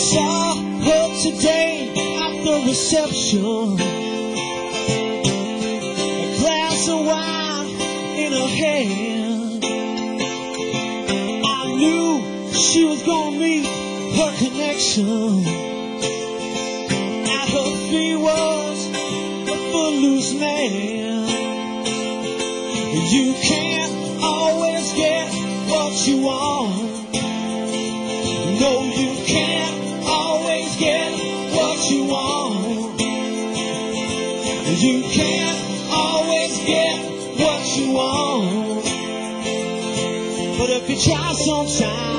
saw her today at the reception. A glass of wine in her hand. I knew she was gonna meet her connection. At her feet was a footloose man. You can't always get what you want. No, you can't always get what you want. You can't always get what you want. But if you try sometime,